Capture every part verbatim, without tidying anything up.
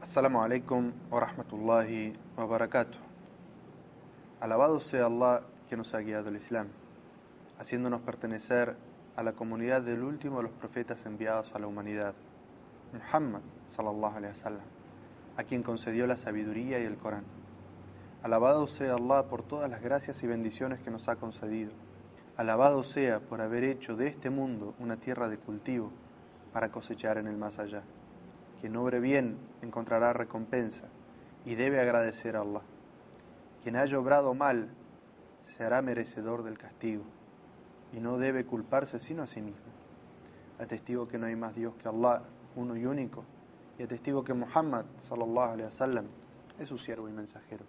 Assalamu alaikum wa rahmatullahi wa barakatuh. Alabado sea Allah que nos ha guiado al Islam, haciéndonos pertenecer a la comunidad del último de los profetas enviados a la humanidad, Muhammad sallallahu alaihi wasallam, a quien concedió la sabiduría y el Corán. Alabado sea Allah por todas las gracias y bendiciones que nos ha concedido. Alabado sea por haber hecho de este mundo una tierra de cultivo para cosechar en el más allá. Quien obre bien encontrará recompensa y debe agradecer a Allah. Quien haya obrado mal se hará merecedor del castigo y no debe culparse sino a sí mismo. Atestigo que no hay más Dios que Allah, uno y único, y atestigo que Muhammad sallallahu alaihi wasallam es su siervo y mensajero.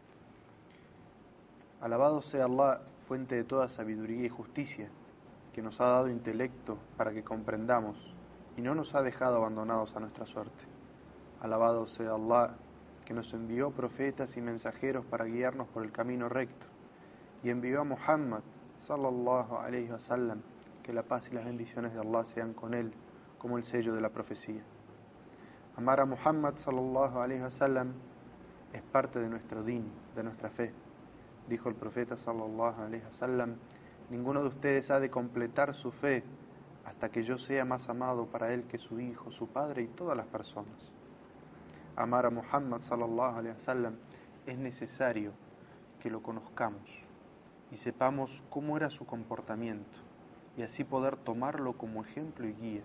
Alabado sea Allah, fuente de toda sabiduría y justicia, que nos ha dado intelecto para que comprendamos y no nos ha dejado abandonados a nuestra suerte. Alabado sea Allah, que nos envió profetas y mensajeros para guiarnos por el camino recto, y envió a Muhammad sallallahu alaihi wasallam, que la paz y las bendiciones de Allah sean con él, como el sello de la profecía. Amar a Muhammad sallallahu alaihi wasallam es parte de nuestro din, de nuestra fe. Dijo el profeta sallallahu alaihi wasallam: ninguno de ustedes ha de completar su fe hasta que yo sea más amado para él que su hijo, su padre y todas las personas. Amar a Muhammad sallallahu alaihi wasallam es necesario que lo conozcamos y sepamos cómo era su comportamiento, y así poder tomarlo como ejemplo y guía,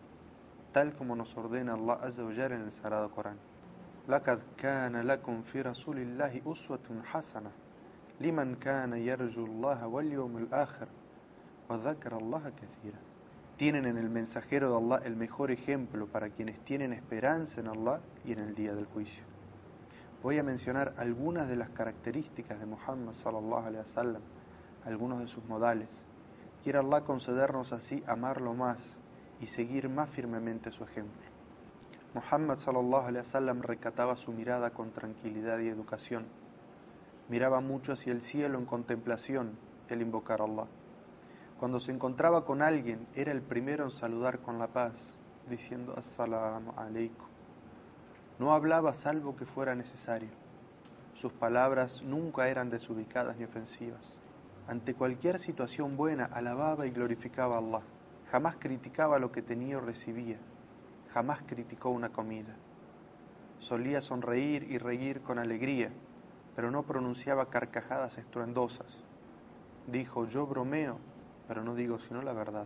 tal como nos ordena Allah azza wa jalla en el Sagrado Corán. Laqad kana lakum fi rasulillahi uswatun hasana liman kana yarju Allah wal yawmal akhir wa dhakara Allah kathira. Tienen en el mensajero de Allah el mejor ejemplo para quienes tienen esperanza en Allah y en el día del juicio. Voy a mencionar algunas de las características de Muhammad sallallahu alaihi wasallam, algunos de sus modales. Quiera Allah concedernos así amarlo más y seguir más firmemente su ejemplo. Muhammad sallallahu alaihi wasallam recataba su mirada con tranquilidad y educación. Miraba mucho hacia el cielo en contemplación y al invocar a Allah. Cuando se encontraba con alguien, era el primero en saludar con la paz, diciendo Assalamu alaikum. No hablaba salvo que fuera necesario. Sus palabras nunca eran desubicadas ni ofensivas. Ante cualquier situación buena, alababa y glorificaba a Allah. Jamás criticaba lo que tenía o recibía. Jamás criticó una comida. Solía sonreír y reír con alegría, pero no pronunciaba carcajadas estruendosas. Dijo: yo bromeo, pero no digo sino la verdad.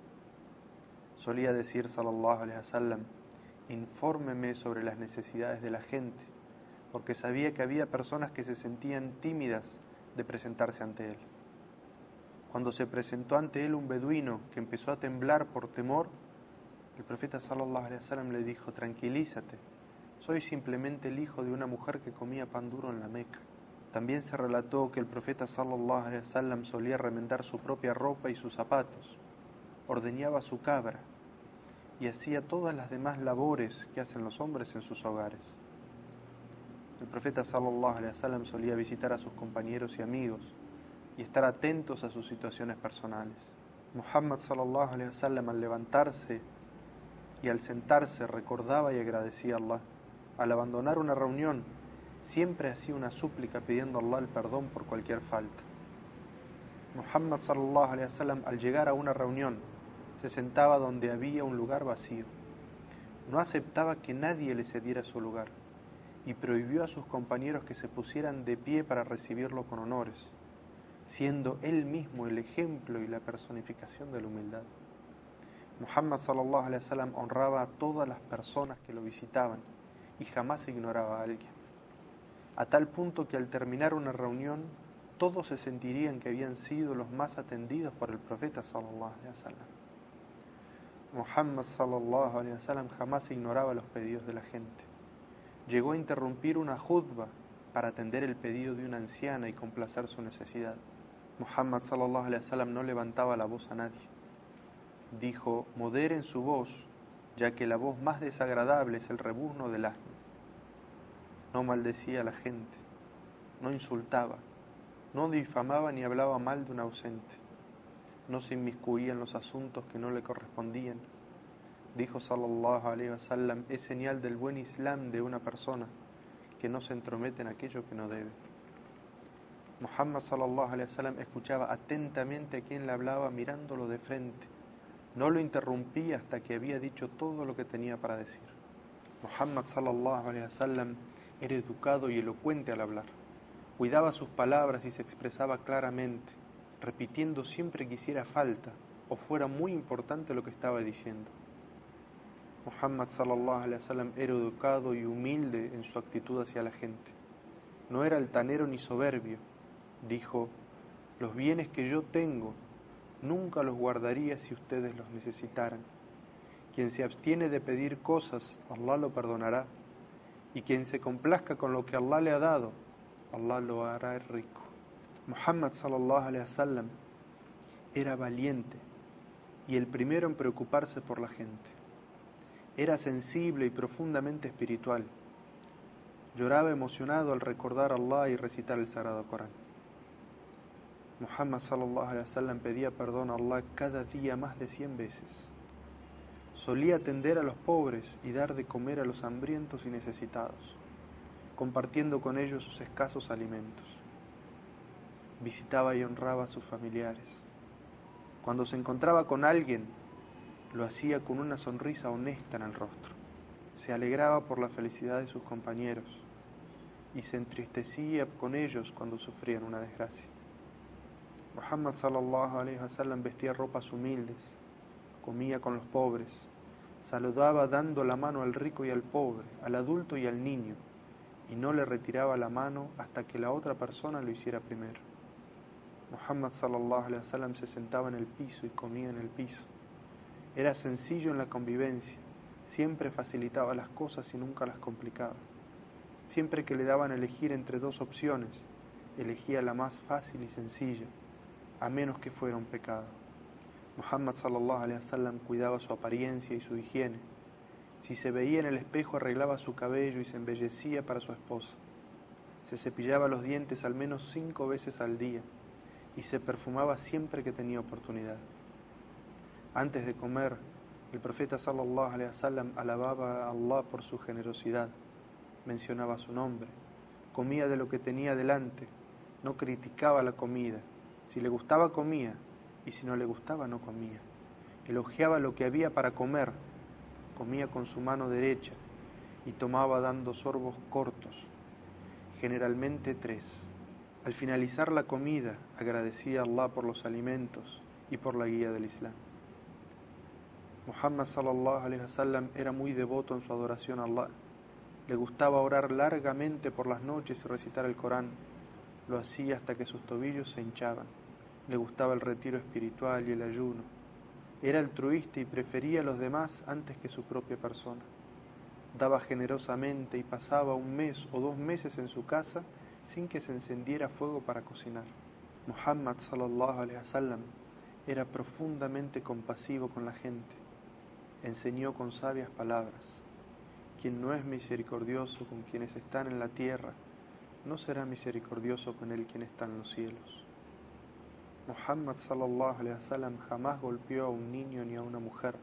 Solía decir sallallahu alaihi wasallam: infórmeme sobre las necesidades de la gente, porque sabía que había personas que se sentían tímidas de presentarse ante él. Cuando se presentó ante él un beduino que empezó a temblar por temor, el profeta sallallahu alaihi wasallam le dijo: tranquilízate, soy simplemente el hijo de una mujer que comía pan duro en la Meca. También se relató que el profeta sallallahu alaihi wasallam solía remendar su propia ropa y sus zapatos, ordeñaba su cabra y hacía todas las demás labores que hacen los hombres en sus hogares. El profeta sallallahu alaihi wasallam solía visitar a sus compañeros y amigos y estar atentos a sus situaciones personales. Muhammad sallallahu alaihi wasallam, al levantarse y al sentarse, recordaba y agradecía a Allah. Al abandonar una reunión, siempre hacía una súplica pidiendo a Allah el perdón por cualquier falta. Muhammad sallallahu alaihi wasallam, al llegar a una reunión, se sentaba donde había un lugar vacío. No aceptaba que nadie le cediera su lugar y prohibió a sus compañeros que se pusieran de pie para recibirlo con honores, siendo él mismo el ejemplo y la personificación de la humildad. Muhammad sallallahu alaihi wasallam honraba a todas las personas que lo visitaban y jamás ignoraba a alguien, a tal punto que al terminar una reunión todos se sentirían que habían sido los más atendidos por el profeta sallallahu alaihi wasallam. Muhammad sallallahu alaihi wasallam jamás ignoraba los pedidos de la gente. Llegó a interrumpir una juzba para atender el pedido de una anciana y complacer su necesidad. Muhammad sallallahu alaihi wasallam no levantaba la voz a nadie. Dijo: moderen su voz, ya que la voz más desagradable es el rebuzno del asno. No maldecía a la gente, no insultaba, no difamaba ni hablaba mal de un ausente, no se inmiscuía en los asuntos que no le correspondían, Dijo sallallahu alaihi wasallam: es señal del buen Islam de una persona que no se entromete en aquello que no debe. Muhammad sallallahu alaihi wasallam escuchaba atentamente a quien le hablaba, mirándolo de frente. No lo interrumpía hasta que había dicho todo lo que tenía para decir. Muhammad sallallahu alaihi wasallam era educado y elocuente al hablar. Cuidaba sus palabras y se expresaba claramente, repitiendo siempre que hiciera falta o fuera muy importante lo que estaba diciendo. Muhammad sallallahu alaihi wasallam era educado y humilde en su actitud hacia la gente. No era altanero ni soberbio. Dijo: los bienes que yo tengo nunca los guardaría si ustedes los necesitaran. Quien se abstiene de pedir cosas, Allah lo perdonará. Y quien se complazca con lo que Allah le ha dado, Allah lo hará rico. Muhammad sallallahu alaihi wasallam era valiente y el primero en preocuparse por la gente. Era sensible y profundamente espiritual. Lloraba emocionado al recordar a Allah y recitar el Sagrado Corán. Muhammad sallallahu alaihi wasallam pedía perdón a Allah cada día más de cien veces. Solía atender a los pobres y dar de comer a los hambrientos y necesitados, compartiendo con ellos sus escasos alimentos. Visitaba y honraba a sus familiares. Cuando se encontraba con alguien, lo hacía con una sonrisa honesta en el rostro. Se alegraba por la felicidad de sus compañeros y se entristecía con ellos cuando sufrían una desgracia. Muhammad sallallahu alaihi wasallam vestía ropas humildes, comía con los pobres, saludaba dando la mano al rico y al pobre, al adulto y al niño, y no le retiraba la mano hasta que la otra persona lo hiciera primero. Muhammad sallallahu alaihi wasallam se sentaba en el piso y comía en el piso. Era sencillo en la convivencia, siempre facilitaba las cosas y nunca las complicaba. Siempre que le daban a elegir entre dos opciones, elegía la más fácil y sencilla, a menos que fuera un pecado. Muhammad sallallahu alaihi wasallam cuidaba su apariencia y su higiene. Si se veía en el espejo, arreglaba su cabello y se embellecía para su esposa. Se cepillaba los dientes al menos cinco veces al día y se perfumaba siempre que tenía oportunidad. Antes de comer, el profeta sallallahu alaihi wasallam alababa a Allah por su generosidad, mencionaba su nombre, comía de lo que tenía delante, no criticaba la comida. Si le gustaba, comía, y si no le gustaba, no comía. Elogiaba lo que había para comer, comía con su mano derecha y tomaba dando sorbos cortos, generalmente tres. Al finalizar la comida, agradecía a Allah por los alimentos y por la guía del Islam. Muhammad sallallahu alaihi wasallam era muy devoto en su adoración a Allah. Le gustaba orar largamente por las noches y recitar el Corán. Lo hacía hasta que sus tobillos se hinchaban. Le gustaba el retiro espiritual y el ayuno. Era altruista y prefería a los demás antes que su propia persona. Daba generosamente y pasaba un mes o dos meses en su casa sin que se encendiera fuego para cocinar. Muhammad sallallahu alaihi wasallam era profundamente compasivo con la gente. Enseñó con sabias palabras: quien no es misericordioso con quienes están en la tierra, no será misericordioso con él quien está en los cielos. Muhammad sallallahu alaihi wasallam jamás golpeó a un niño ni a una mujer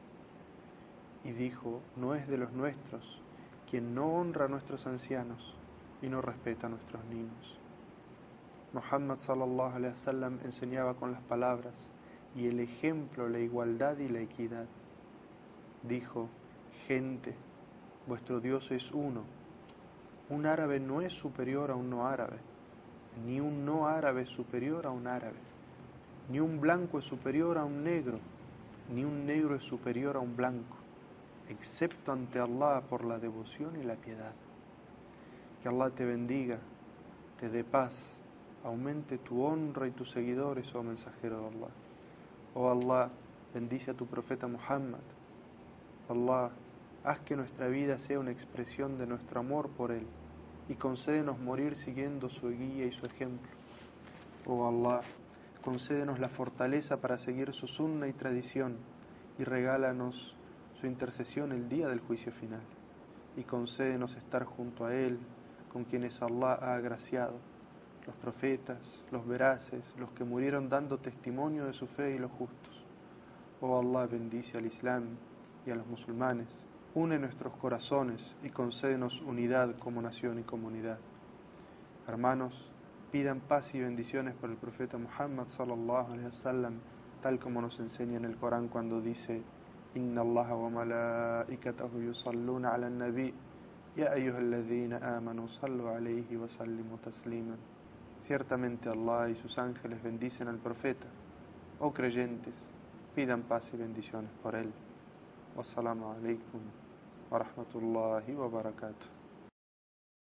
y dijo: no es de los nuestros quien no honra a nuestros ancianos y no respeta a nuestros niños. Muhammad sallallahu alaihi wasallam enseñaba con las palabras y el ejemplo la igualdad y la equidad. Dijo: gente, vuestro Dios es uno. Un árabe no es superior a un no árabe, ni un no árabe es superior a un árabe, ni un blanco es superior a un negro, ni un negro es superior a un blanco, excepto ante Allah por la devoción y la piedad. Que Allah te bendiga, te dé paz, aumente tu honra y tus seguidores, oh mensajero de Allah. Oh Allah, bendice a tu profeta Muhammad. Allah, haz que nuestra vida sea una expresión de nuestro amor por él y concédenos morir siguiendo su guía y su ejemplo. Oh Allah, concédenos la fortaleza para seguir su sunna y tradición y regálanos su intercesión el día del juicio final. Y concédenos estar junto a él, con quienes Allah ha agraciado, los profetas, los veraces, los que murieron dando testimonio de su fe y los justos. Oh Allah, bendice al Islam y a los musulmanes. Une nuestros corazones y concédenos unidad como nación y comunidad. Hermanos, pidan paz y bendiciones por el profeta Muhammad sallallahu alaihi wasallam, tal como nos enseña en el Corán cuando dice: Inna Allaha wa malaikatahu yusalluna ala nabi ya ayyuhalladhina amanu sallu alayhi wa sallimu tasliman. Ciertamente Allah y sus ángeles bendicen al profeta. Oh creyentes, pidan paz y bendiciones por él. Wassalamu alaikum wa rahmatullahi wa barakatuh.